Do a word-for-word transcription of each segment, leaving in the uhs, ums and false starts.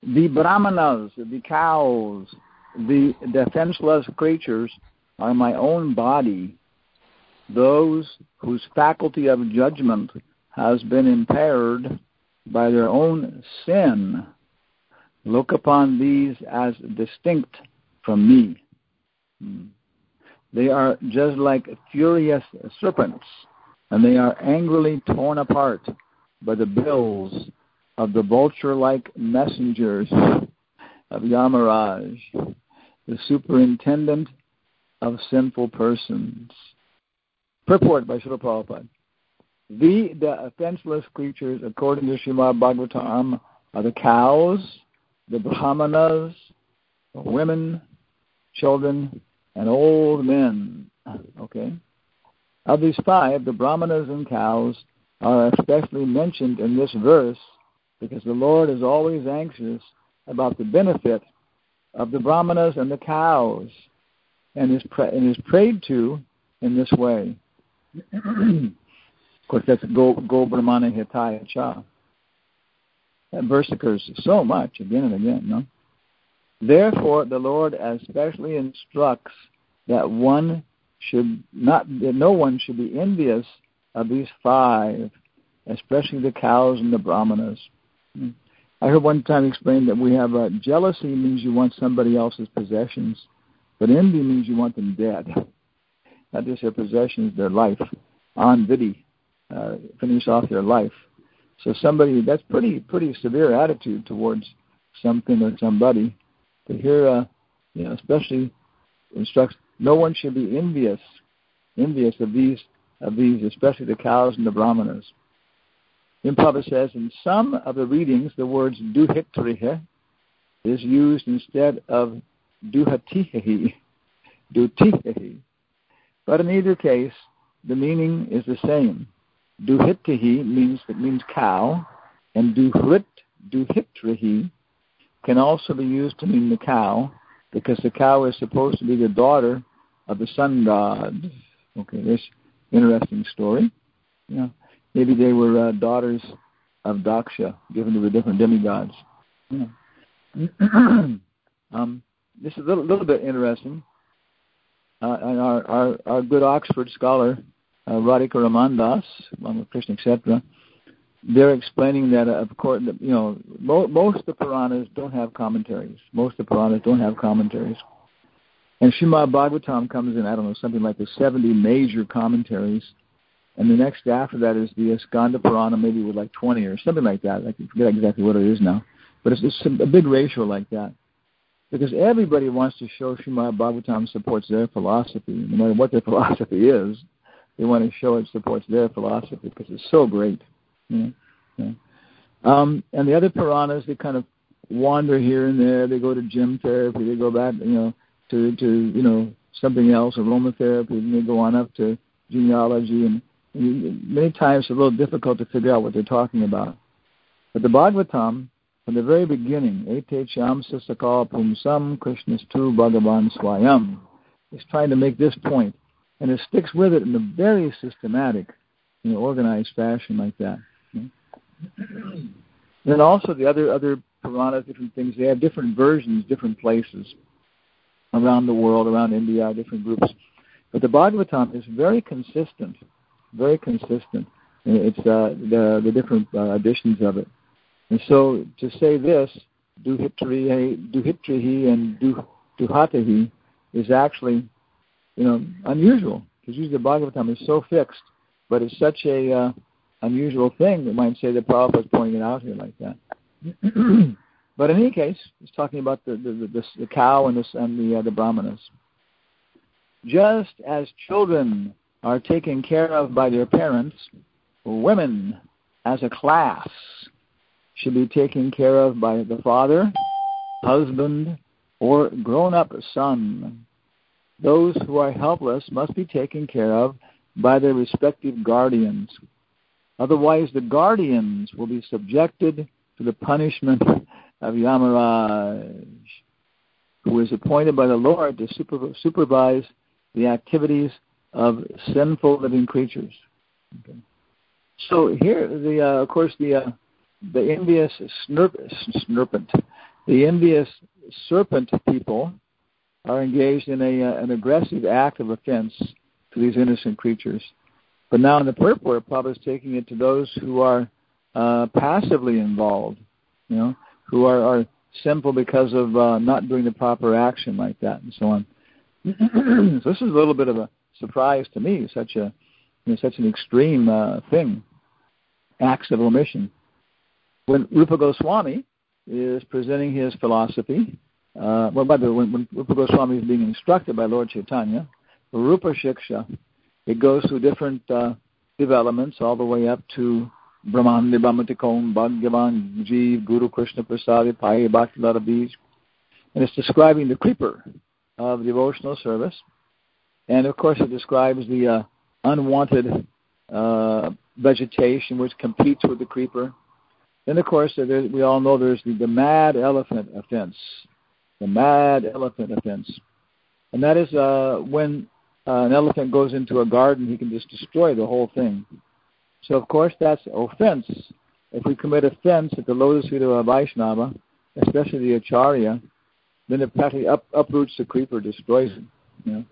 The brahmanas, the cows, the defenseless creatures are my own body, those whose faculty of judgment has been impaired by their own sin. Look upon these as distinct from me. They are just like furious serpents, and they are angrily torn apart by the bills of the vulture-like messengers of Yamaraj, the superintendent of sinful persons. Purport by Srila Prabhupada. The, the offenseless creatures, according to Srimad Bhagavatam, are the cows, the brahmanas, the women, children, and old men. Okay? Of these five, the brahmanas and cows are especially mentioned in this verse because the Lord is always anxious about the benefit of the brahmanas and the cows, and is, pra- and is prayed to in this way. Of course, that's Go, go Brahmana Hitaya Cha. That verse occurs so much, again and again, no? Therefore, the Lord especially instructs that one should not, that no one should be envious of these five, especially the cows and the brahmanas. I heard one time explained that we have uh, jealousy means you want somebody else's possessions, but envy means you want them dead. Not just their possessions, their life. On vidi, uh, finish off their life. So somebody, that's pretty pretty severe attitude towards something or somebody. To hear, uh, you know, especially instructs, no one should be envious, envious of these, of these, especially the cows and the brahmanas. Prabhupada says, in some of the readings, the words duhitrihe is used instead of duhatihi, dutihi. But in either case, the meaning is the same. Duhitihi means it means cow, and duhrit, duhitrihi can also be used to mean the cow, because the cow is supposed to be the daughter of the sun god. Okay, this interesting story. Yeah. Maybe they were uh, daughters of Daksha, given to the different demigods. Yeah. um, this is a little, little bit interesting. Uh, and our, our, our good Oxford scholar, uh, Radhika Ramandas, along with Krishna, et cetera, they're explaining that, uh, of course, you know, mo- most of the Puranas don't have commentaries. Most of the Puranas don't have commentaries. And Srimad Bhagavatam comes in, I don't know, something like the seventy major commentaries. And the next after that is the Skanda Purana, maybe with like twenty or something like that. I forget exactly what it is now. But it's, it's a big ratio like that. Because everybody wants to show Srimad Bhagavatam supports their philosophy. No matter what their philosophy is, they want to show it supports their philosophy because it's so great. You know? Yeah. Um, and the other Puranas, they kind of wander here and there. They go to gym therapy. They go back, you know, to, to you know, something else, aromatherapy. And they go on up to genealogy, and many times it's a little difficult to figure out what they're talking about. But the Bhagavatam, from the very beginning, Ete Chamsa Sakal Pumsam Krishnastu Bhagavan Swayam, is trying to make this point. And it sticks with it in a very systematic, you know, organized fashion like that. You know? Then also the other, other Puranas, different things, they have different versions, different places around the world, around India, different groups. But the Bhagavatam is very consistent. Very consistent. It's uh, the the different uh, editions of it. And so to say this, duhitrihi, duhitrihi and du, duhatahi, is actually, you know, unusual. Because usually the Bhagavatam is so fixed, but it's such a uh, unusual thing, we might say that Prabhupada is pointing it out here like that. But in any case, he's talking about the the, the, the cow and, the, and the, uh, the brahmanas. Just as children are taken care of by their parents, women as a class should be taken care of by the father, husband, or grown-up son. Those who are helpless must be taken care of by their respective guardians. Otherwise, the guardians will be subjected to the punishment of Yamaraj, who is appointed by the Lord to super, supervise the activities of sinful living creatures. Okay. So here, the uh, of course, the uh, the envious snurp, snurpant, the envious serpent people are engaged in a uh, an aggressive act of offense to these innocent creatures. But now in the purport, Prabhupada is taking it to those who are uh, passively involved, you know, who are, are sinful because of uh, not doing the proper action like that and so on. So this is a little bit of a surprise to me, such a you know, such an extreme uh, thing, acts of omission. When Rupa Goswami is presenting his philosophy, uh, well, by the way, when, when Rupa Goswami is being instructed by Lord Chaitanya, Rupa Shiksha, it goes through different uh, developments all the way up to Brahmandi Brahmatikom, Bhagavan, Jeev, Guru Krishna Prasadi, Pai Bhakti Lata Bij. And it's describing the creeper of devotional service. And of course it describes the uh, unwanted uh, vegetation which competes with the creeper. Then of course there, we all know there's the, the mad elephant offense. The mad elephant offense. And that is uh, when uh, an elephant goes into a garden, he can just destroy the whole thing. So, of course, that's offense. If we commit offense at the lotus feet of a Vaishnava, especially the Acharya, then it practically up, uproots the creeper, destroys it. You know?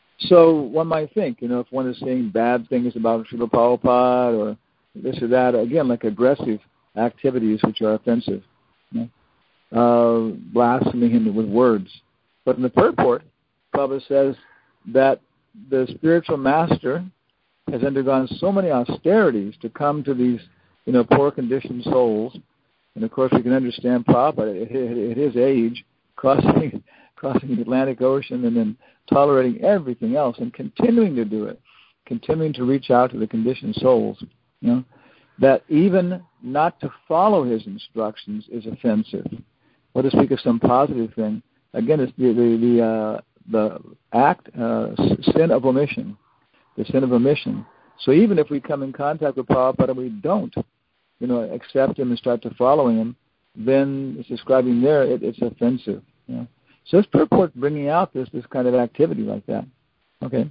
So one might think, you know, if one is saying bad things about Srila Prabhupada or this or that, again, like aggressive activities which are offensive, you know, uh, blaspheming him with words. But in the purport, Prabhupada says that the spiritual master has undergone so many austerities to come to these, you know, poor conditioned souls. And of course we can understand Prabhupada at, at his age, crossing crossing the Atlantic Ocean and then tolerating everything else and continuing to do it, continuing to reach out to the conditioned souls, you know, that even not to follow his instructions is offensive. Or to speak of some positive thing, again, it's the the the, uh, the act, uh, sin of omission. The sin of omission. So even if we come in contact with Prabhupada and we don't, you know, accept him and start to follow him, then it's describing there, it, it's offensive. You know? So this purport bringing out this this kind of activity like that. Okay.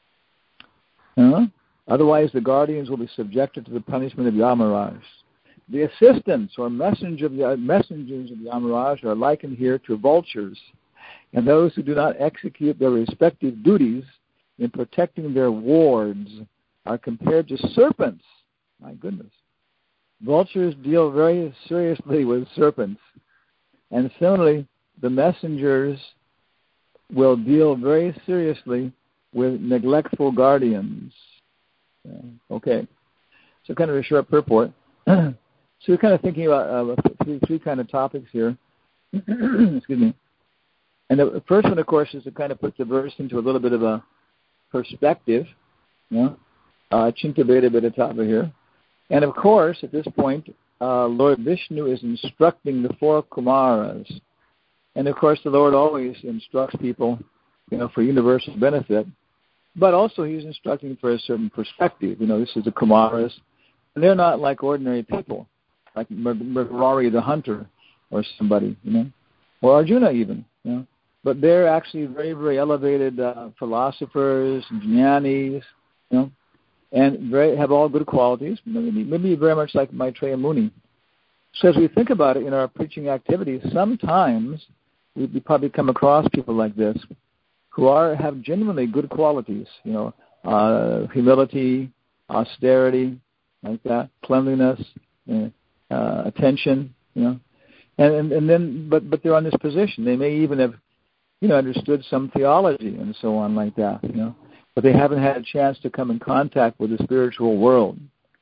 Uh-huh. Otherwise, the guardians will be subjected to the punishment of Yamaraj. The assistants or messenger of the, messengers of Yamaraj are likened here to vultures, and those who do not execute their respective duties in protecting their wards are compared to serpents. My goodness. Vultures deal very seriously with serpents. And similarly, the messengers will deal very seriously with neglectful guardians. Okay. So kind of a short purport. So we're kind of thinking about uh, three, three kind of topics here. Excuse me. And the first one, of course, is to kind of put the verse into a little bit of a perspective, you know, uh, Chinta Veda Vedatava here. And of course, at this point, uh, Lord Vishnu is instructing the four Kumaras. And of course, the Lord always instructs people, you know, for universal benefit. But also he's instructing for a certain perspective. You know, this is the Kumaras. And they're not like ordinary people, like Mrigari the hunter or somebody, you know, or Arjuna even, you know. But they're actually very, very elevated uh, philosophers, jnanis, you know, and very, have all good qualities, maybe, maybe very much like Maitreya Muni. So as we think about it in our preaching activities, sometimes we, we probably come across people like this who are have genuinely good qualities, you know, uh, humility, austerity, like that, cleanliness, uh, uh, attention, you know, and, and and then but but they're on this position. They may even have, you know, understood some theology and so on like that, you know, but they haven't had a chance to come in contact with the spiritual world.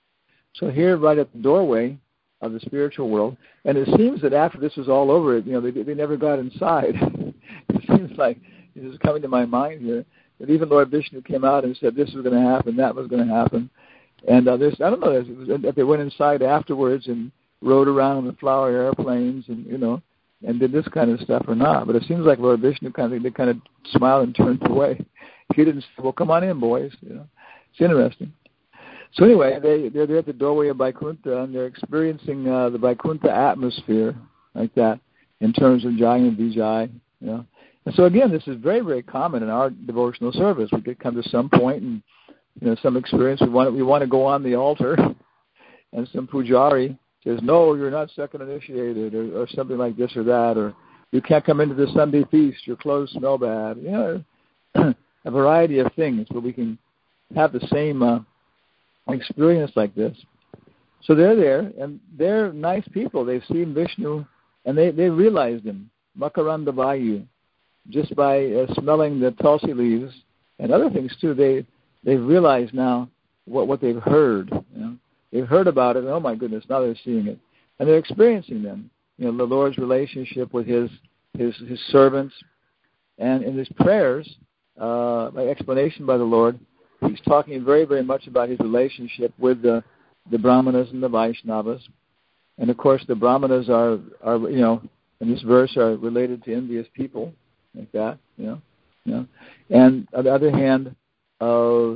So here, right at the doorway of the spiritual world, and it seems that after this was all over, you know, they they never got inside. It seems like, this is coming to my mind here, that even Lord Vishnu came out and said this was going to happen, that was going to happen. And uh, there's, I don't know if they went inside afterwards and rode around in the flower airplanes and, you know, and did this kind of stuff or not. But it seems like Lord Vishnu kind of, they kind of smiled and turned away. He didn't say, well, come on in, boys. You know, it's interesting. So anyway, they, they're, they're at the doorway of Vaikuntha, and they're experiencing uh, the Vaikuntha atmosphere like that in terms of Jai and Vijay, you know. And so again, this is very, very common in our devotional service. We could come to some point and, you know, some experience. We want to, we want to go on the altar, and some pujari says, no, you're not second initiated, or, or something like this or that, or you can't come into the Sunday feast, your clothes smell bad. You know, a variety of things where we can have the same uh, experience like this. So they're there, and they're nice people. They've seen Vishnu, and they, they realized him, Makaranda Vayu, just by uh, smelling the tulsi leaves and other things too. They they've realized now what what they've heard. You know? They've heard about it, and oh my goodness, now they're seeing it, and they're experiencing them. You know, the Lord's relationship with His His His servants, and in His prayers, uh, by explanation by the Lord, He's talking very very much about His relationship with the the Brahmanas and the Vaishnavas, and of course the Brahmanas are are you know in this verse are related to envious people like that, you know, you know, and on the other hand, uh,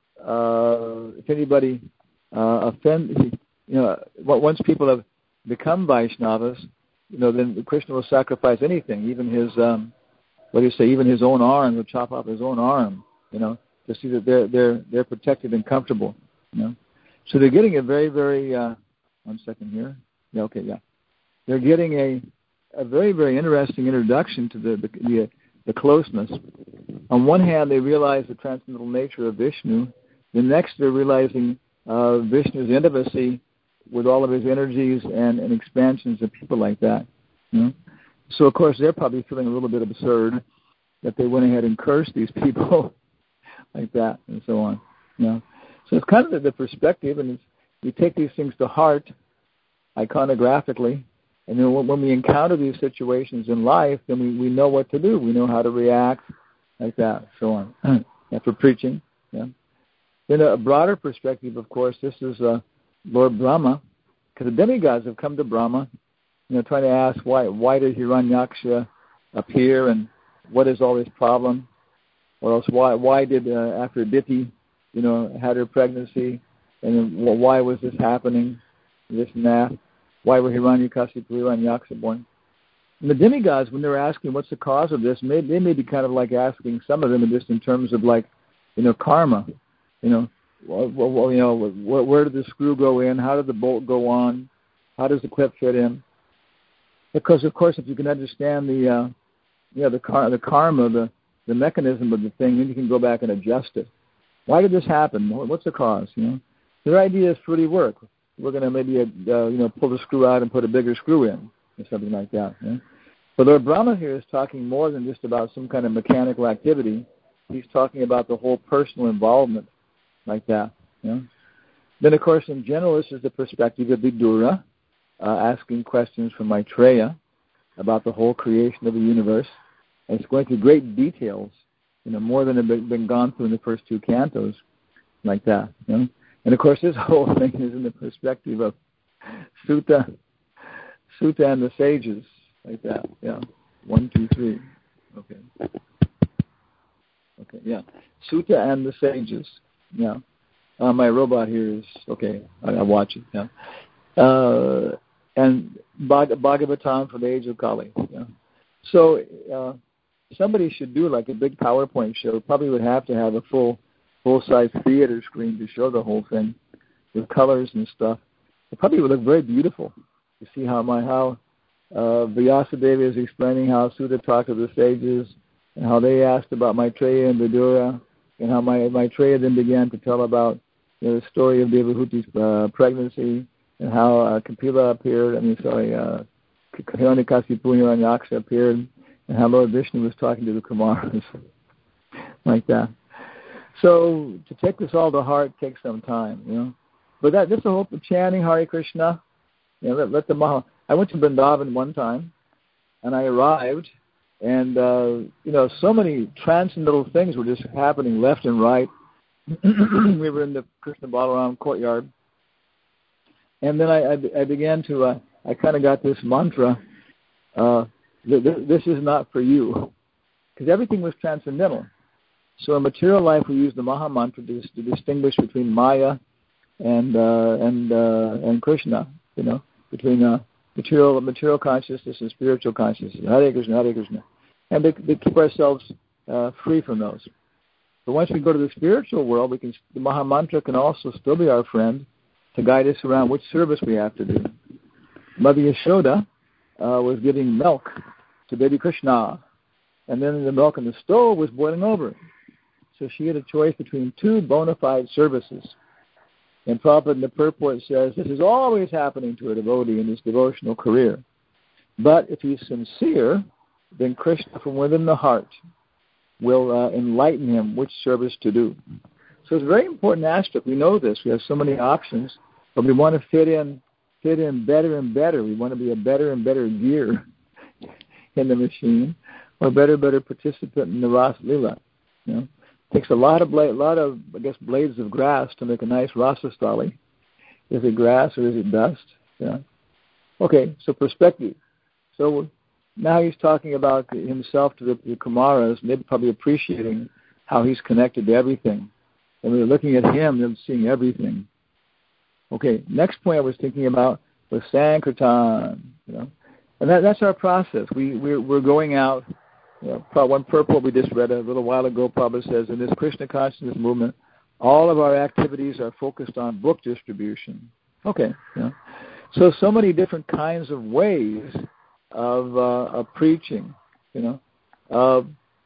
uh, if anybody uh, offend, you know, once people have become Vaishnavas, you know, then Krishna will sacrifice anything, even his, um, what do you say, even his own arm, will chop off his own arm, you know, to see that they're they're they're protected and comfortable, you know. So they're getting a very very uh, one second here, yeah, okay, yeah, they're getting a a very very interesting introduction to the the, the the closeness. On one hand, they realize the transcendental nature of Vishnu. The next, they're realizing uh, Vishnu's intimacy with all of his energies and, and expansions of people like that. You know? So, of course, they're probably feeling a little bit absurd that they went ahead and cursed these people like that and so on. You know? So it's kind of the, the perspective, and it's, we take these things to heart iconographically, and then when, when we encounter these situations in life, then we, we know what to do. We know how to react like that, so on. And for preaching, yeah. In a broader perspective, of course, this is uh, Lord Brahma, because the demigods have come to Brahma, you know, trying to ask why why did Hiranyaksha appear, and what is all this problem, or else why why did uh, Aphrodite, you know, had her pregnancy, and then, well, why was this happening, this and that, why were Hiranyakasipu, Hiranyaksha born? And the demigods, when they're asking what's the cause of this, may, they may be kind of like asking some of them just in terms of like, you know, karma. You know, well, you know, where, where did the screw go in? How did the bolt go on? How does the clip fit in? Because, of course, if you can understand the, uh, yeah, the car, the karma, the, the mechanism of the thing, then you can go back and adjust it. Why did this happen? What's the cause? You know, their idea is fruity work. We're going to maybe, uh, you know, pull the screw out and put a bigger screw in, or something like that. You know? But Lord Brahma here is talking more than just about some kind of mechanical activity. He's talking about the whole personal involvement. Like that, you know. Then, of course, in general, this is the perspective of Vidura, uh, asking questions from Maitreya about the whole creation of the universe. And it's going through great details, you know, more than have been, been gone through in the first two cantos, like that, you know. And, of course, this whole thing is in the perspective of Sutta, Sutta and the sages, like that, yeah. One, two, three. Okay. Okay, yeah. Sutta and the sages. Yeah, uh, my robot here is okay. I, I watch it. Yeah, uh, and Bhag- Bhagavatam for the age of Kali. Yeah. So uh, somebody should do like a big PowerPoint show. Probably would have to have a full full size theater screen to show the whole thing with colors and stuff. It probably would look very beautiful to see how my how uh, Vyasadeva is explaining how Sutta talked to the sages and how they asked about Maitreya and Vidura. And how my Maitreya then began to tell about, you know, the story of Devahuti's uh, pregnancy, and how uh, Kapila appeared, I mean, sorry, uh, Hiranyakasipu Hiranyaksha appeared, and how Lord Vishnu was talking to the Kumaras, like that. So to take this all to heart takes some time, you know. But that, this is the hope of chanting Hare Krishna. You know, let, let the Maha. I went to Vrindavan one time, and I arrived, and, uh, you know, so many transcendental things were just happening left and right. We were in the Krishna Balaram courtyard. And then I, I, I began to, uh, I kind of got this mantra, uh, th- th- this is not for you. Because everything was transcendental. So in material life, we use the Maha Mantra to, to distinguish between Maya and uh, and uh, and Krishna, you know, between uh, material material consciousness and spiritual consciousness. Hare Krishna, Hare Krishna. And they, they keep ourselves uh, free from those. But once we go to the spiritual world, we can the Maha Mantra can also still be our friend to guide us around which service we have to do. Mother Yashoda uh, was giving milk to baby Krishna, and then the milk in the stove was boiling over. So she had a choice between two bona fide services. And Prabhupada in the purport says, this is always happening to a devotee in his devotional career. But if he's sincere, then Krishna from within the heart will uh, enlighten him which service to do. So it's a very important aspect. We know this. We have so many options, but we want to fit in fit in better and better. We want to be a better and better gear in the machine, or a better and better participant in the Ras Lila. You know, it takes a lot of blade, a lot of I guess blades of grass to make a nice rasastali. Is it grass or is it dust? Yeah. Okay, so perspective. So now he's talking about himself to the, the Kumaras, and they're probably appreciating how he's connected to everything. And we're looking at him and seeing everything. Okay, next point I was thinking about was Sankirtan. You know, and that, that's our process. We we're, we're going out. You know, one purport we just read a little while ago. Prabhupada says in this Krishna consciousness movement, all of our activities are focused on book distribution. Okay, you know. so so many different kinds of ways of, uh, of preaching. You know, uh,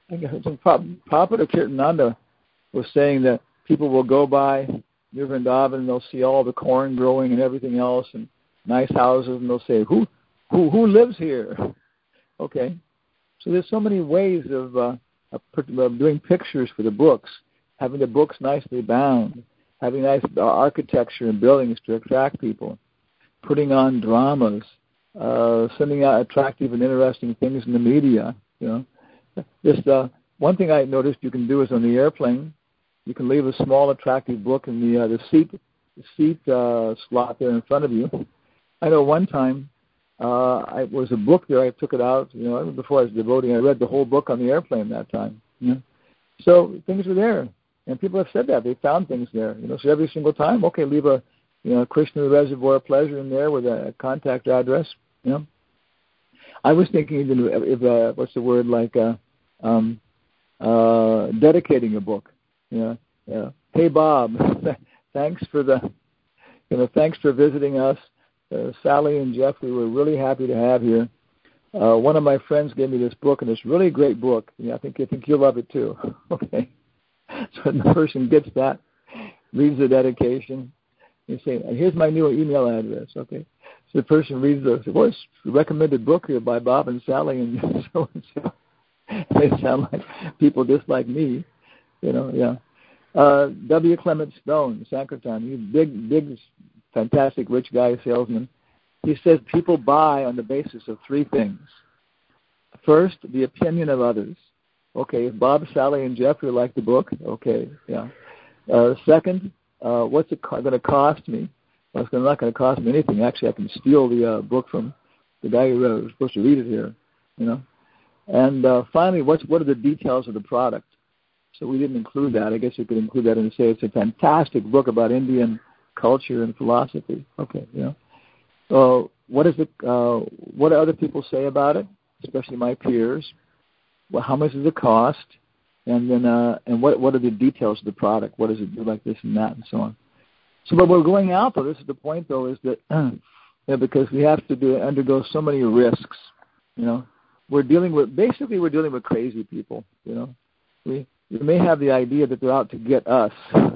Prabhupada Kirtananda was saying that people will go by near Vrindavan and they'll see all the corn growing and everything else and nice houses, and they'll say, who who who lives here? Okay. So there's so many ways of, uh, of doing pictures for the books, having the books nicely bound, having nice architecture and buildings to attract people, putting on dramas, uh, sending out attractive and interesting things in the media. You know, just uh, one thing I noticed you can do is on the airplane, you can leave a small, attractive book in the uh, the seat the seat uh, slot there in front of you. I know one time uh, I was a book there. I took it out. You know, before I was devoting, I read the whole book on the airplane that time. You know? So things were there, and people have said that they found things there. You know, so every single time, okay, leave a you know Krishna Reservoir of Pleasure in there with a contact address. You know, I was thinking even if uh, what's the word like uh, um, uh, dedicating a book. Yeah, yeah. Hey Bob, thanks for the, you know, thanks for visiting us. Uh, Sally and Jeff, we were really happy to have here. Uh, one of my friends gave me this book, and it's a really great book. Yeah, I think I think you'll love it too. Okay, so when the person gets that, reads the dedication, you say, "Here's my new email address." Okay, so the person reads the, well, it's a recommended book here by Bob and Sally, and so and so. They sound like people just like me. You know, yeah. Uh, W. Clement Stone, Sankirtan, he's big, big, fantastic rich guy, salesman. He says people buy on the basis of three things. First, the opinion of others. Okay, if Bob, Sally, and Jeffrey like the book, okay, yeah. Uh, second, uh, what's it co- going to cost me? Well, it's not going to cost me anything. Actually, I can steal the uh, book from the guy who was supposed to read it here, you know. And uh, finally, what's, what are the details of the product? So we didn't include that. I guess you could include that and say it's a fantastic book about Indian culture and philosophy. Okay, you know. So what is it? Uh, what do other people say about it, especially my peers? Well, how much does it cost? And then, uh, and what what are the details of the product? What does it do, like this and that, and so on. So, but we're going out though. This is the point though, is that you know, because we have to do undergo so many risks. You know, we're dealing with basically we're dealing with crazy people. You know, we. You may have the idea that they're out to get us.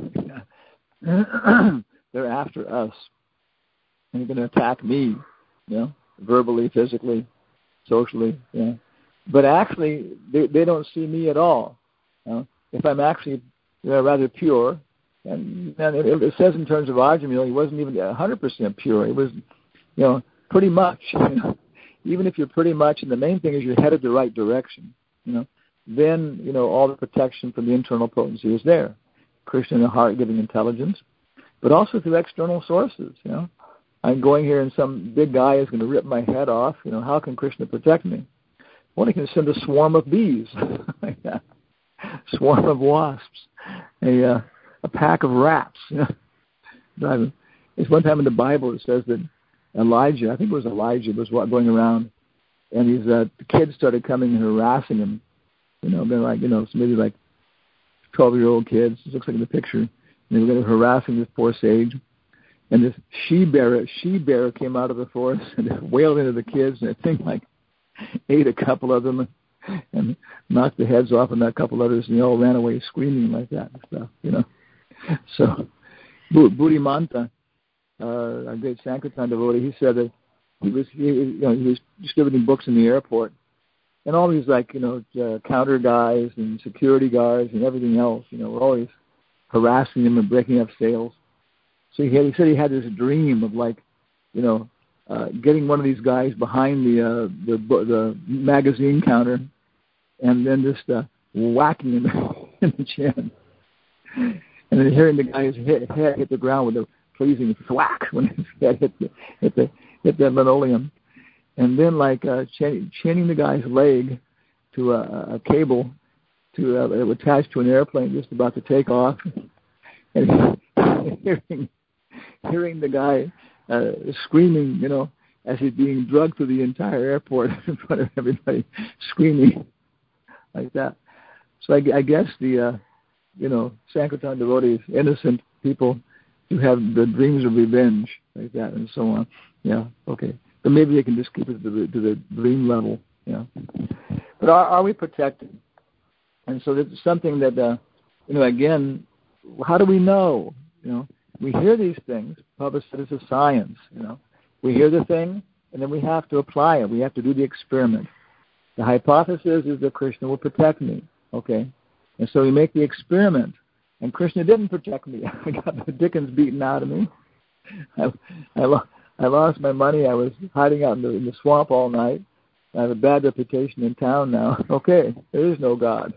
They're after us. And they're going to attack me, you know, verbally, physically, socially. You know. But actually, they, they don't see me at all. You know. If I'm actually you know, rather pure, and, and it, it says in terms of Ajamil, he wasn't even one hundred percent pure. He was, you know, pretty much. You know. Even if you're pretty much, and the main thing is you're headed the right direction, you know. Then, you know, all the protection from the internal potency is there. Krishna in the heart giving intelligence, but also through external sources, you know. I'm going here and some big guy is going to rip my head off, you know, how can Krishna protect me? Well, he can send a swarm of bees, like that. Swarm of wasps, a uh, a pack of rats, you know. It's one time in the Bible it says that Elijah, I think it was Elijah, was going around, and these uh, kids started coming and harassing him. You know, they're like, you know, maybe like twelve-year-old kids. It looks like in the picture. And they were harassing this poor sage. and this she-bear, she-bear came out of the forest and wailed into the kids, and I think like ate a couple of them and, and knocked the heads off of a couple others, and they all ran away screaming like that and stuff, you know. So Buddhimanta, uh, our great Sankirtan devotee, he said that he was he, you know, he was distributing books in the airport, and all these like you know uh, counter guys and security guards and everything else, you know, were always harassing him and breaking up sales. So he, had, he said he had this dream of like, you know, uh, getting one of these guys behind the uh, the the magazine counter, and then just uh, whacking him in the chin, and then hearing the guy's head, head hit the ground with a pleasing thwack when his head hit the hit the hit the linoleum, and then like uh, chain, chaining the guy's leg to a, a cable to uh, attached to an airplane just about to take off, and hearing hearing the guy uh, screaming, you know, as he's being drugged through the entire airport in front of everybody, screaming like that. So I, I guess the, uh, you know, Sankirtan devotees, innocent people who have the dreams of revenge like that and so on. Yeah, okay. But maybe they can just keep it to the, to the dream level, yeah. But are, are we protected? And so this is something that, uh, you know, again, how do we know, you know? We hear these things. Prabhupada said it's a science, you know. We hear the thing, and then we have to apply it. We have to do the experiment. The hypothesis is that Krishna will protect me, okay? And so we make the experiment, and Krishna didn't protect me. I got the dickens beaten out of me. I, I, lo- I lost my money. I was hiding out in the, in the swamp all night. I have a bad reputation in town now. Okay, there is no God.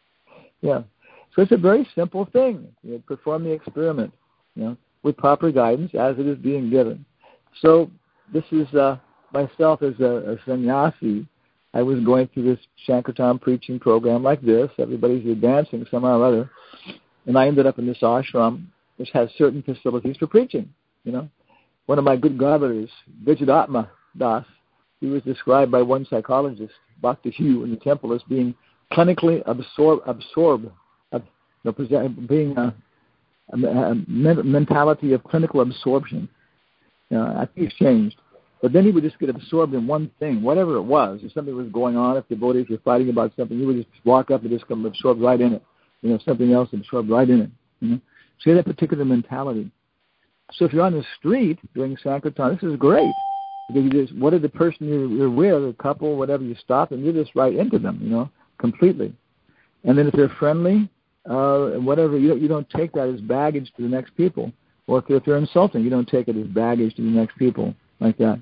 Yeah. So it's a very simple thing. You know, perform the experiment. You know, with proper guidance as it is being given. So this is uh, myself as a, a sannyasi. I was going through this Sankirtan preaching program like this. Everybody's advancing somehow or other. And I ended up in this ashram which has certain facilities for preaching. You know, one of my good godbrothers, Vijayadatma Das, he was described by one psychologist, Bhakti Hugh, in the temple as being clinically absorb, absorbed, uh, you know, being uh, A, a mentality of clinical absorption. You know, I think it's changed. But then he would just get absorbed in one thing, whatever it was. If something was going on, if devotees were fighting about something, he would just walk up and just come absorbed right in it. You know, something else absorbed right in it. You know? So he had that particular mentality. So if you're on the street doing Sankirtan, this is great. Because you just, what did the person you're, you're with, a couple, whatever, you stop and you're just right into them, you know, completely. And then if they're friendly, Uh, whatever, you don't, you don't take that as baggage to the next people. Or if, if they're insulting, you don't take it as baggage to the next people, like that.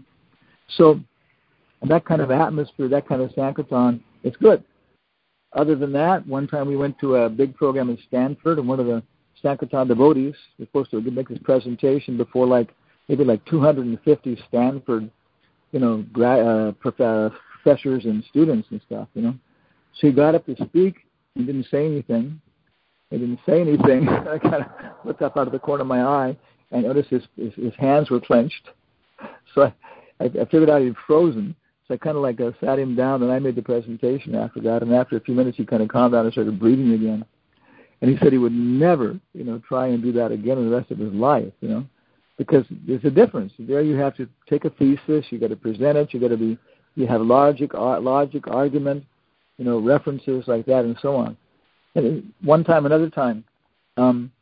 So that kind of atmosphere, that kind of Sankirtan, it's good. Other than that, one time we went to a big program in Stanford, and one of the Sankirtan devotees was supposed to make this presentation before like, maybe like two hundred fifty Stanford, you know, gra- uh, prof- professors and students and stuff, you know. So he got up to speak, he didn't say anything. He didn't say anything. I kind of looked up out of the corner of my eye and noticed his, his, his hands were clenched. So I, I, I figured out he'd frozen. So I kind of like uh, sat him down, and I made the presentation after that. And after a few minutes, he kind of calmed down and started breathing again. And he said he would never, you know, try and do that again in the rest of his life, you know, because there's a difference. There you have to take a thesis. You got to present it. You got to be, you have logic, logic, argument, you know, references like that, and so on. And one time, another time, um,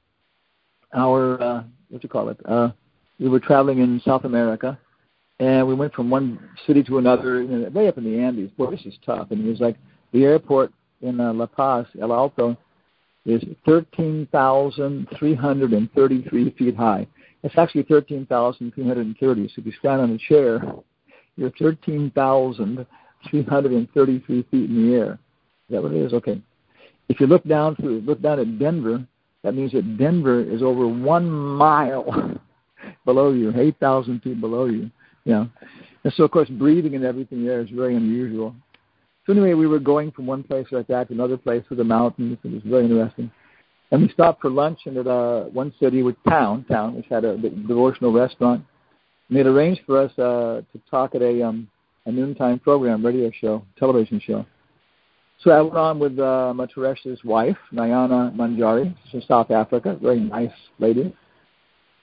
our, uh, what do you call it, uh, we were traveling in South America, and we went from one city to another, you know, way up in the Andes. Boy, this is tough. And it was like the airport in uh, La Paz, El Alto, is thirteen thousand three hundred thirty-three feet high. It's actually thirteen thousand three hundred thirty. So if you stand on a chair, you're thirteen thousand three hundred thirty-three feet in the air. Is that what it is? Okay. If you look down through, look down at Denver, that means that Denver is over one mile below you, eight thousand feet below you. Yeah. And so, of course, breathing and everything there is very unusual. So anyway, we were going from one place like that to another place with the mountains. It was very interesting. And we stopped for lunch in at, uh, one city with town, town, which had a devotional restaurant. And they'd arranged for us uh, to talk at a, um, a noontime program, radio show, television show. So I went on with uh, Mataresh's wife, Nayana Manjari. She's from South Africa, very nice lady.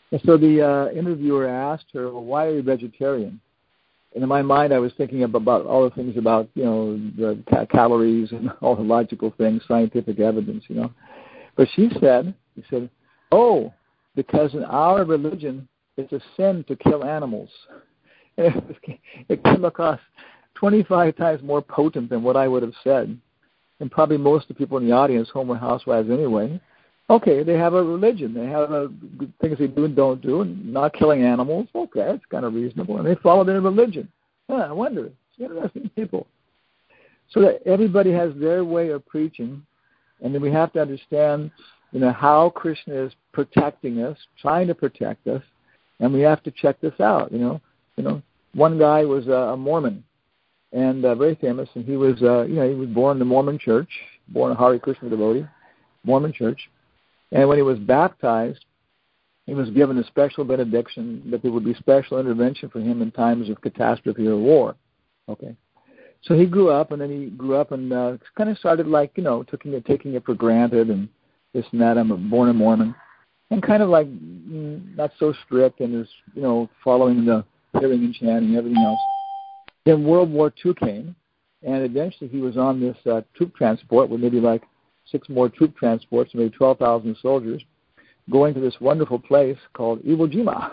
And so the uh, interviewer asked her, well, why are you vegetarian? And in my mind, I was thinking about all the things about, you know, the ca- calories and all the logical things, scientific evidence, you know. But she said, she said, oh, because in our religion, it's a sin to kill animals. And it came across twenty-five times more potent than what I would have said. And probably most of the people in the audience, home or housewives anyway, okay, they have a religion. They have a, things they do and don't do, and not killing animals. Okay, that's kind of reasonable. And they follow their religion. Huh, I wonder. It's interesting people. So that everybody has their way of preaching, and then we have to understand, you know, how Krishna is protecting us, trying to protect us, and we have to check this out. You know, you know, one guy was a Mormon, and uh, very famous, and he was, uh, you know, he was born in the Mormon Church, born a Hare Krishna devotee, Mormon Church. And when he was baptized, he was given a special benediction that there would be special intervention for him in times of catastrophe or war. Okay, so he grew up, and then he grew up and uh, kind of started like, you know, taking it, taking it for granted and this and that. I'm born a Mormon, and kind of like mm, not so strict and is, you know, following the hearing and chanting and everything else. Then World War Two came, and eventually he was on this uh, troop transport with maybe like six more troop transports, maybe twelve thousand soldiers, going to this wonderful place called Iwo Jima.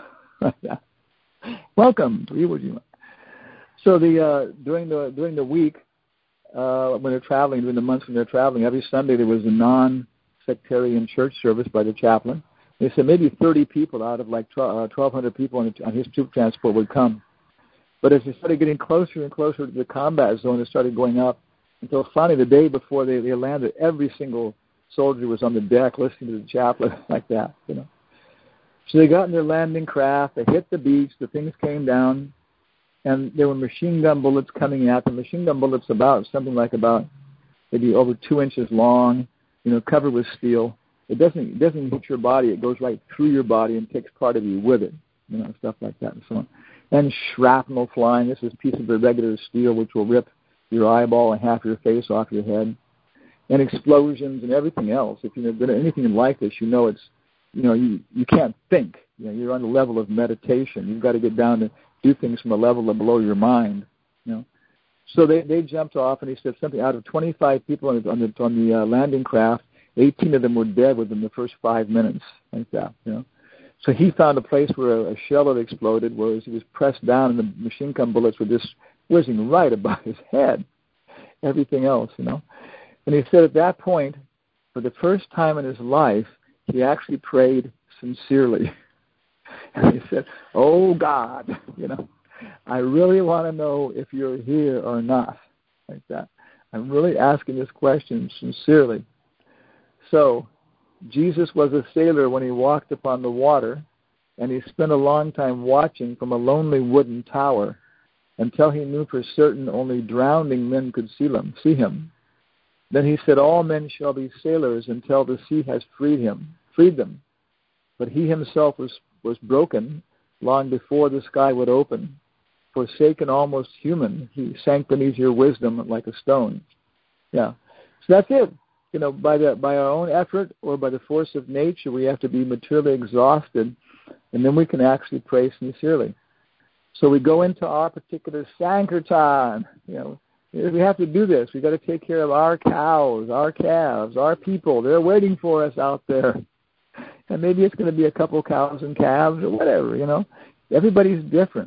Welcome to Iwo Jima. So the uh, during the during the week uh, when they're traveling, during the months when they're traveling, every Sunday there was a non-sectarian church service by the chaplain. They said maybe thirty people out of like twelve hundred people on, on his troop transport would come. But as they started getting closer and closer to the combat zone, it started going up until finally the day before they, they landed, every single soldier was on the deck listening to the chaplain like that, you know. So they got in their landing craft, they hit the beach, the things came down, and there were machine gun bullets coming at them. Machine gun bullets about something like about maybe over two inches long, you know, covered with steel. It doesn't it doesn't hit your body, it goes right through your body and takes part of you with it, you know, stuff like that and so on. And shrapnel flying. This is pieces of irregular steel which will rip your eyeball and half your face off your head. And explosions and everything else. If you've been anything like this, you know it's, you know, you, you can't think. You know, you're on the level of meditation. You've got to get down to do things from a level of below your mind, you know. So they, they jumped off, and he said something out of twenty-five people on the, on the, on the uh, landing craft, eighteen of them were dead within the first five minutes, like that, you know. So he found a place where a, a shell had exploded, where he was pressed down, and the machine gun bullets were just whizzing right above his head. Everything else, you know. And he said at that point, for the first time in his life, he actually prayed sincerely. And he said, oh, God, you know, I really want to know if you're here or not, like that. I'm really asking this question sincerely. So Jesus was a sailor when he walked upon the water, and he spent a long time watching from a lonely wooden tower until he knew for certain only drowning men could see him. See him. Then he said, all men shall be sailors until the sea has freed him, freed them. But he himself was, was broken long before the sky would open. Forsaken, almost human, he sank beneath your wisdom like a stone. Yeah. So that's it. You know, by the by our own effort or by the force of nature, we have to be materially exhausted, and then we can actually pray sincerely. So we go into our particular Sankirtan. You know, we have to do this. We've got to take care of our cows, our calves, our people. They're waiting for us out there. And maybe it's going to be a couple cows and calves or whatever, you know. Everybody's different.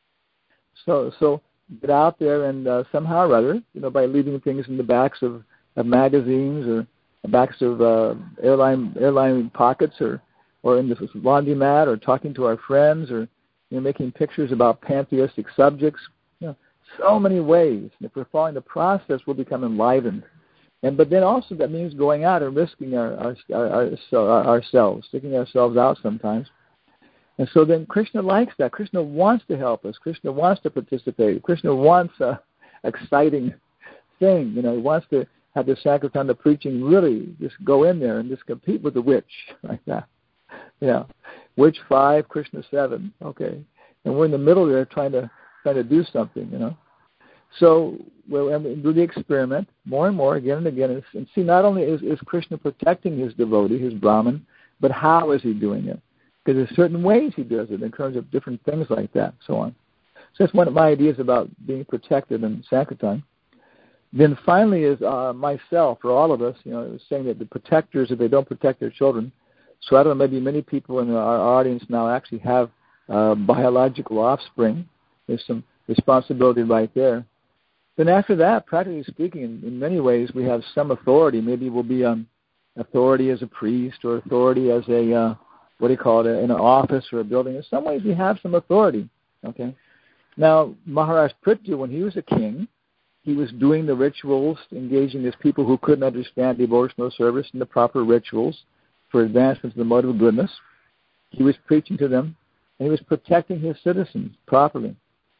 So so get out there and uh, somehow or other, you know, by leaving things in the backs of, of magazines or the backs of uh, airline airline pockets or, or in the laundromat or talking to our friends or, you know, making pictures about pantheistic subjects. You know, so many ways. And if we're following the process, we'll become enlivened. And but then also that means going out and risking our, our, our, our ourselves, sticking ourselves out sometimes. And so then Krishna likes that. Krishna wants to help us. Krishna wants to participate. Krishna wants a exciting thing. You know, he wants to have the Sankirtan, the preaching, really just go in there and just compete with the witch like that. Yeah, witch five, Krishna seven. Okay, and we're in the middle there trying to trying to do something. You know, so we'll do the experiment more and more again and again, and see not only is, is Krishna protecting his devotee, his Brahman, but how is he doing it? because there's certain ways he does it in terms of different things like that, so on. So that's one of my ideas about being protected in Sankirtan. Then finally is uh, myself, for all of us, you know, saying that the protectors, if they don't protect their children, so I don't know, maybe many people in our audience now actually have uh, biological offspring. There's some responsibility right there. Then after that, practically speaking, in, in many ways, we have some authority. Maybe we'll be um, authority as a priest or authority as a, uh, what do you call it, in an office or a building. In some ways, we have some authority, okay? Now, Maharaj Prithvi, when he was a king, he was doing the rituals, engaging his people who couldn't understand devotional service and the proper rituals for advancement of the mode of goodness. He was preaching to them, and he was protecting his citizens properly.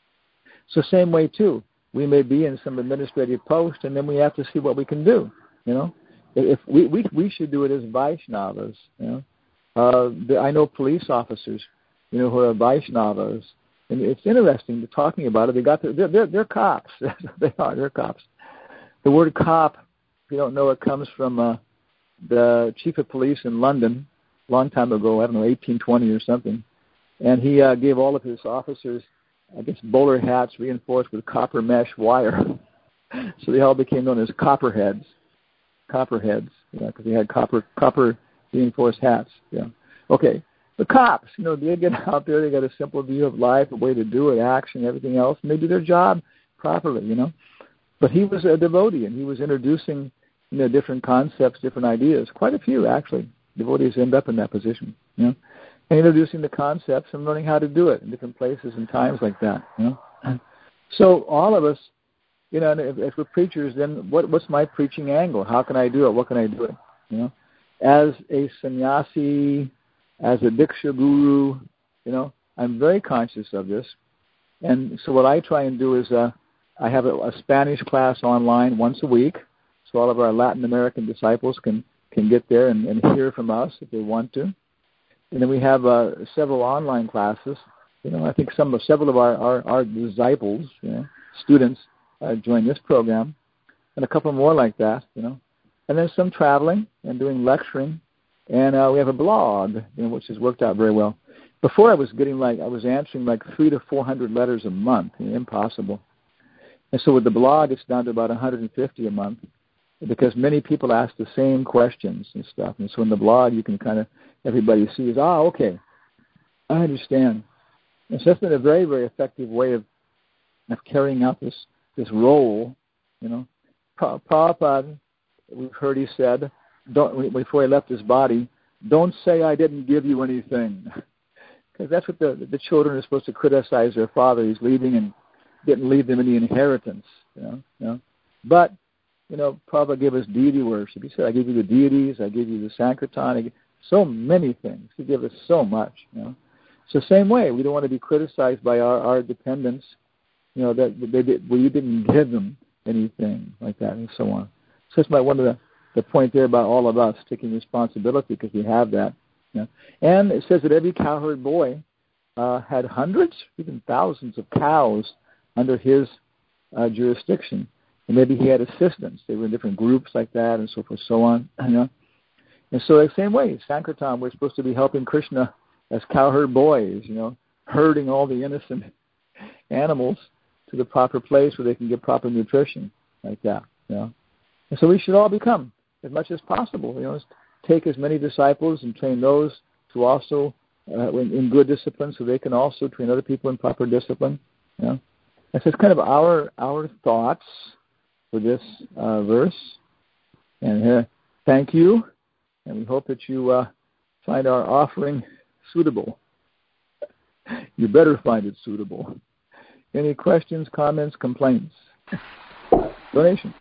So same way, too. We may be in some administrative post, and then we have to see what we can do, you know. If we we, we should do it as Vaishnavas, you know. Uh, the, I know police officers, you know, who are Vaishnavas, and it's interesting to talking about it. They got their, they're, they're, they're cops. They are. They're cops. The word cop, if you don't know, it comes from uh, the chief of police in London a long time ago, I don't know, eighteen twenty or something. And he uh, gave all of his officers, I guess, bowler hats reinforced with copper mesh wire. So they all became known as copperheads. Copperheads, yeah, because they had copper copper reinforced hats. Yeah. Okay. The cops, you know, they get out there, they got a simple view of life, a way to do it, action, everything else, and they do their job properly, you know. But he was a devotee, and he was introducing, you know, different concepts, different ideas. Quite a few, actually. Devotees end up in that position, you know, and introducing the concepts and learning how to do it in different places and times like that, you know. So all of us, you know, if, if we're preachers, then what, what's my preaching angle? How can I do it? What can I do it? You know, as a sannyasi, as a Diksha guru, you know, I'm very conscious of this. And so what I try and do is uh, I have a, a Spanish class online once a week, so all of our Latin American disciples can, can get there and, and hear from us if they want to. And then we have uh, several online classes. You know, I think some of several of our, our, our disciples, you know, students, uh, join this program, and a couple more like that, you know. And then some traveling and doing lecturing. And uh, we have a blog, you know, which has worked out very well. Before I was getting like, I was answering like three to four hundred letters a month, you know, impossible. And so with the blog, it's down to about one hundred fifty a month because many people ask the same questions and stuff. And so in the blog, you can kind of, everybody sees, ah, okay, I understand. And so that's been a very, very effective way of, of carrying out this, this role, you know. Prabhupada, we've heard he said, Don't, before he left his body, don't say I didn't give you anything. Because that's what the the children are supposed to criticize their father. He's leaving and didn't leave them any inheritance. You know, you know. But, you know, Prabhupada gave us deity worship. He said, I give you the deities, I give you the Sankirtan, I give so many things. He gave us so much, you know. So same way, we don't want to be criticized by our, our dependents, you know, that they did, well, you didn't give them anything like that and so on. So that's my, one of the the point there about all of us taking responsibility because we have that. You know. And it says that every cowherd boy uh, had hundreds, even thousands of cows under his uh, jurisdiction. And maybe he had assistants. They were in different groups like that and so forth, so on. You know. And so the same way, Sankirtan, we're supposed to be helping Krishna as cowherd boys, you know, herding all the innocent animals to the proper place where they can get proper nutrition like that. You know. And so we should all become, as much as possible, you know, take as many disciples and train those to also uh, in, in good discipline, so they can also train other people in proper discipline. You know, and so it's kind of our our thoughts for this uh, verse. And uh, thank you, and we hope that you uh, find our offering suitable. You better find it suitable. Any questions, comments, complaints, donations?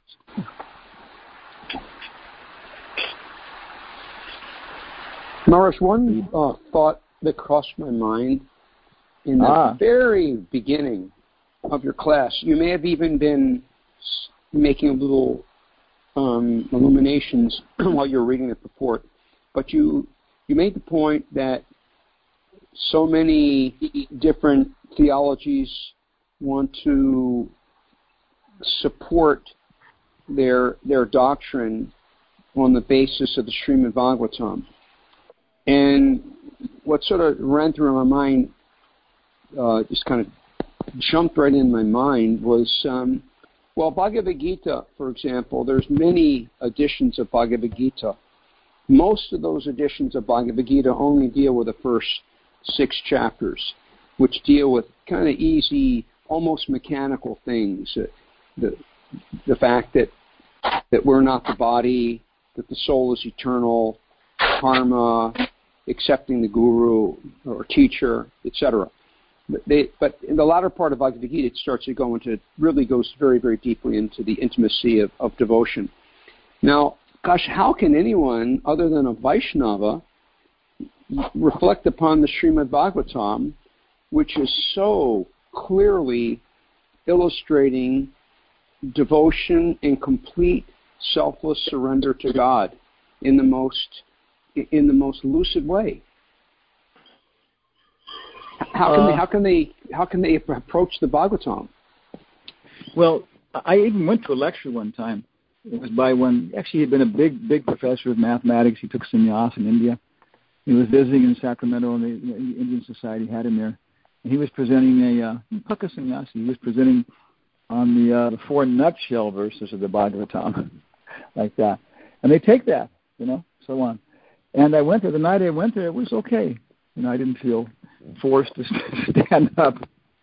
Maharaj, one uh, thought that crossed my mind in the ah. very beginning of your class, you may have even been making a little um, illuminations while you were reading the purport, but you you made the point that so many different theologies want to support their their doctrine on the basis of the Srimad Bhagavatam. And what sort of ran through my mind, uh, just kind of jumped right in my mind was, um, well, Bhagavad Gita, for example, there's many editions of Bhagavad Gita. Most of those editions of Bhagavad Gita only deal with the first six chapters, which deal with kind of easy, almost mechanical things. Uh, the the fact that that we're not the body, that the soul is eternal, karma, accepting the guru or teacher, et cetera. But, they, but in the latter part of Bhagavad Gita, it starts to go into, really goes very, very deeply into the intimacy of, of devotion. Now, gosh, how can anyone other than a Vaishnava reflect upon the Srimad Bhagavatam, which is so clearly illustrating devotion and complete selfless surrender to God in the most in the most lucid way? How can uh, they how can they how can they approach the Bhagavatam? Well, I even went to a lecture one time. It was by one, actually he'd been a big, big professor of mathematics. He took sannyas in India. He was visiting in Sacramento, and the, the Indian Society had him there. And he was presenting a, uh, Pukka sannyasi, he was presenting on the, uh, the four nutshell verses of the Bhagavatam, like that. And they take that, you know, so on. And I went there, the night I went there, it was okay. You know, I didn't feel forced to stand up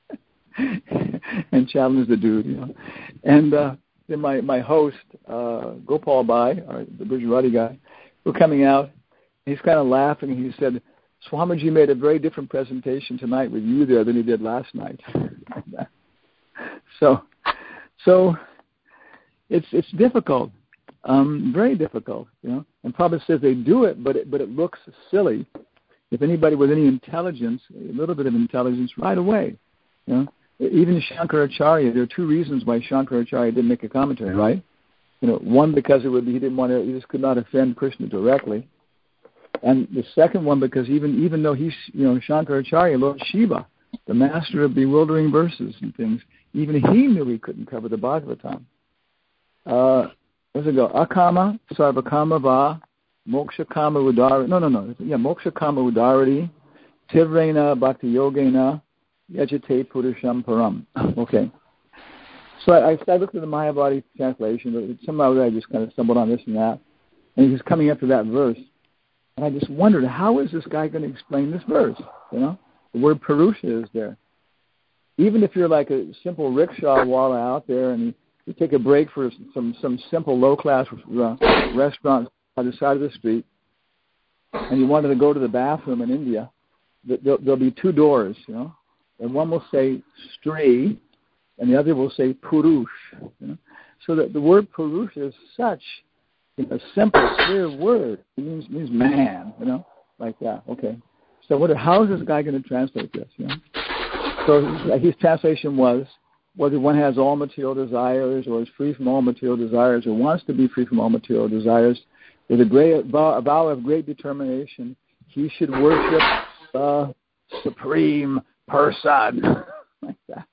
and challenge the dude, you know. And uh, then my, my host, uh, Gopal Bhai, or the Gujarati guy, were coming out. He's kind of laughing, and he said, Swamiji made a very different presentation tonight with you there than he did last night. so so it's it's difficult, um, very difficult, you know. And Prabhupada says they do it, but it, but it looks silly. If anybody with any intelligence, a little bit of intelligence, right away, you know. Even Shankaracharya, there are two reasons why Shankaracharya didn't make a commentary, right? You know, one because it would be he didn't want to, he just could not offend Krishna directly, and the second one because even even though he's, you know, Shankaracharya, Lord Shiva, the master of bewildering verses and things, even he knew he couldn't cover the Bhagavatam. Uh, where's it go? Akama, Sarvakama Va, Moksha Kama Udari. No, no, no. Yeah, Moksha Kama Udari, Tivrena Bhakti Yogena, Yajate Purusham Param. Okay. So I, I looked at the Mayavadi translation, but somehow I just kind of stumbled on this and that. And he was coming up to that verse. And I just wondered, how is this guy going to explain this verse? You know? The word Purusha is there. Even if you're like a simple rickshaw walla out there and you, you take a break for some, some simple low-class uh, restaurant on the side of the street, and you wanted to go to the bathroom in India, there'll, there'll be two doors, you know? And one will say Stri, and the other will say Purush. You know? So that the word Purush is such a simple, clear word. It means means man, you know, like that. Okay. So what? How is this guy going to translate this? You know? So his translation was, whether one has all material desires or is free from all material desires or wants to be free from all material desires, with a great vow, a vow of great determination, he should worship the supreme person. Like that.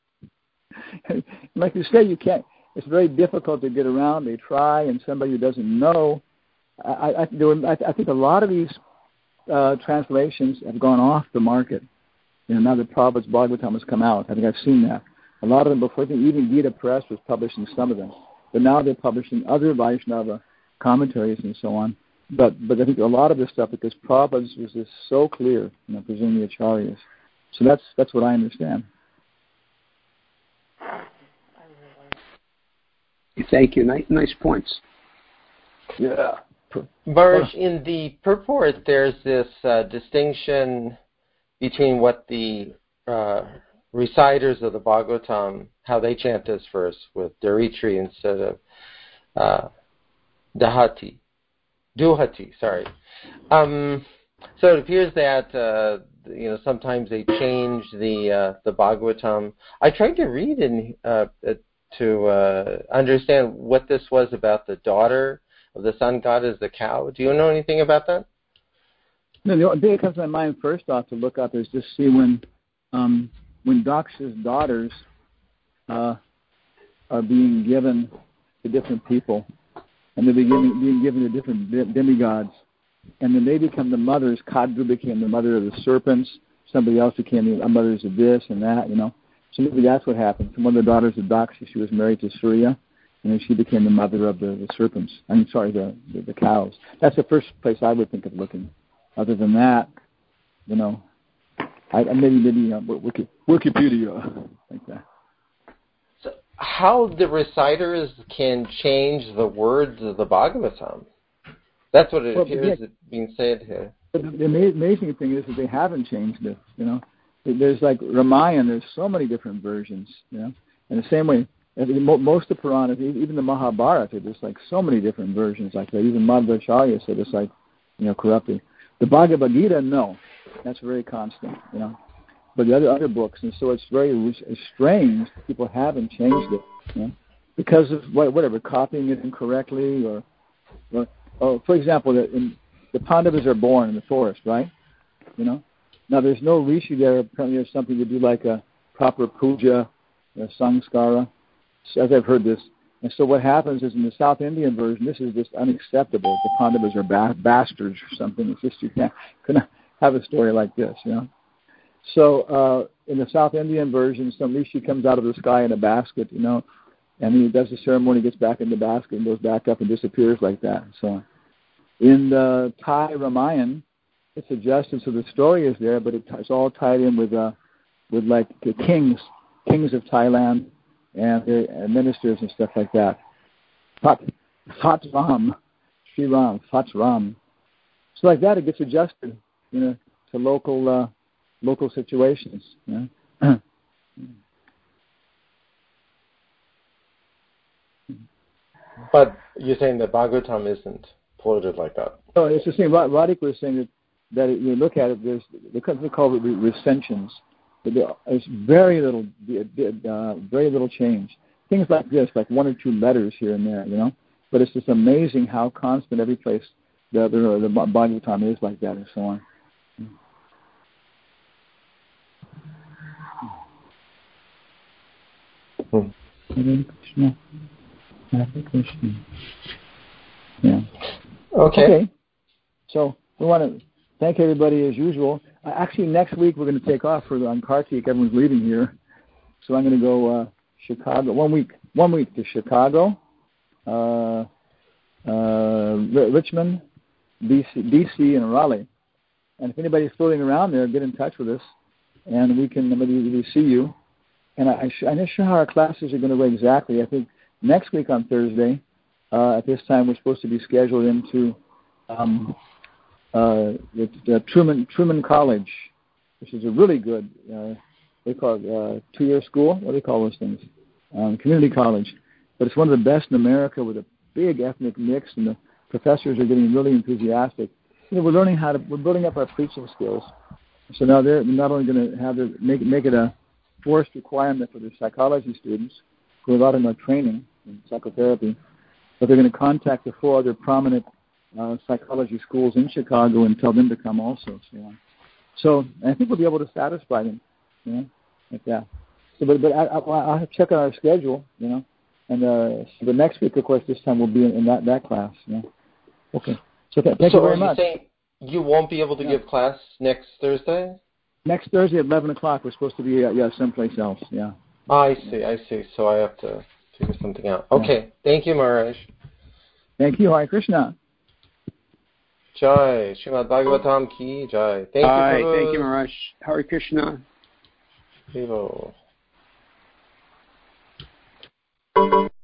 Like you say, you can't. It's very difficult to get around. They try, and somebody who doesn't know. I, I, there were, I, I think a lot of these uh, translations have gone off the market. You know, now that Prabhupada's Bhagavatam has come out, I think I've seen that. A lot of them before, I think even Gita Press was publishing some of them, but now they're publishing other Vaishnava commentaries and so on. But but I think a lot of this stuff, because Prabhupada's was just so clear, you know, presuming the Acharyas. So that's that's what I understand. Thank you. Nice, nice points. Yeah. Maharaj, in the purport, there's this uh, distinction between what the uh, reciters of the Bhagavatam, how they chant this verse with Daritri instead of uh, Dahati. Duhati, sorry. Um, so it appears that uh, you know sometimes they change the uh, the Bhagavatam. I tried to read in uh, to uh, understand what this was about the daughter of the sun god as the cow. Do you know anything about that? No, the only thing that comes to my mind first off to look up is just see when um, when Daksha's daughters uh, are being given to different people, and they're being, being given to different demigods. and then they become the mothers. Kadru became the mother of the serpents. Somebody else became the mothers of this and that, you know. So maybe that's what happened. One of the daughters of Daksha, she was married to Surya, and then she became the mother of the, the serpents. I mean, sorry, the, the the cows. That's the first place I would think of looking. Other than that, you know, I, maybe maybe uh, Wiki, Wikipedia like that. So how the reciters can change the words of the Bhagavatam? That's what it well, appears yeah, being said here. But the, the amazing thing is that they haven't changed it. You know, there's like Ramayana. There's so many different versions. You know, in the same way. Most of Puranas, even the Mahabharata, there's like so many different versions like that. Even Madhvacharya said it's like, you know, corrupted. The Bhagavad Gita, no, that's very constant, you know. But the other other books, and so it's very strange that people haven't changed it, you know, because of whatever, copying it incorrectly, or, or, or for example, the, in, the Pandavas are born in the forest, right? You know. Now there's no rishi there. Apparently, there's something to do like a proper puja, a samskara. As I've heard this. And so what happens is in the South Indian version, this is just unacceptable. The Pandavas are ba- bastards or something. It's just you can't couldn't have a story like this, you know. So uh, in the South Indian version, some rishi comes out of the sky in a basket, you know, and he does the ceremony, gets back in the basket and goes back up and disappears like that. So in the Thai Ramayana, it's adjusted so the story is there, but it's all tied in with uh, with like the kings, kings of Thailand, and the ministers and stuff like that. Fat, Fat Ram, Sri Ram, Fat Ram. So like that, it gets adjusted, you know, to local uh, local situations. You know? But you're saying that Bhagavatam isn't quoted like that? Oh, it's the same. Radhika was saying that, that it, you look at it, there's they call it recensions. There's very little, uh, very little change. Things like this, like one or two letters here and there, you know. But it's just amazing how constant every place the the, the Bhagavatam is like that, and so on. Hmm. Hare Krishna, Hare Krishna. Yeah. Okay. Okay. So we want to thank everybody as usual. Uh, actually, next week we're going to take off for on Kartik. Everyone's leaving here, so I'm going to go uh, Chicago. One week, one week to Chicago, uh, uh, Richmond, D C, D C, and Raleigh. And if anybody's floating around there, get in touch with us, and we can maybe see you. And I, I'm not sure how our classes are going to go exactly. I think next week on Thursday, uh, at this time, we're supposed to be scheduled into um, uh, the, the Truman Truman College, which is a really good, uh, they call it uh, two-year school. What do they call those things? Um, community college. But it's one of the best in America with a big ethnic mix, and the professors are getting really enthusiastic. You know, we're learning how to, we're building up our preaching skills. So now they're not only going to have to make, make it a forced requirement for their psychology students who are a lot in their training in psychotherapy, but they're going to contact the four other prominent uh, psychology schools in Chicago and tell them to come also. So, yeah. so I think we'll be able to satisfy them, you know, like that. So, but but I, I, I'll have to check on our schedule, you know, and uh, so the next week, of course, this time we'll be in, in that, that class. You know. Okay. So th- thank so you very are much. You saying you won't be able to yeah. give class next Thursday? Next Thursday at eleven o'clock, we're supposed to be uh, yeah someplace else. Yeah. I see. I see. So I have to figure something out. Okay. Yeah. Thank you, Maharaj. Thank you, Hare Krishna. Jai. Srimad Bhagavatam ki jai. Thank Hi, you, Prabhu. Thank you, Maharaj. Hare Krishna. Vivo.